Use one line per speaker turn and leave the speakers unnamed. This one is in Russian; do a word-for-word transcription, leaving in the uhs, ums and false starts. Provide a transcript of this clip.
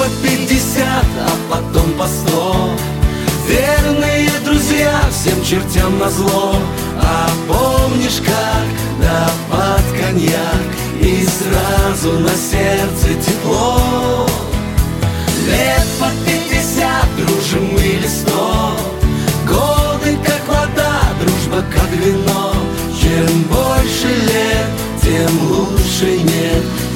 по пятьдесят, а потом по сто. Верные друзья всем чертям назло. А помнишь как? Да под коньяк, и сразу на сердце тепло. Лет по пятьдесят, дружим или сто. Годы как вода, дружба как вино. Чем больше лет, тем лучше нет.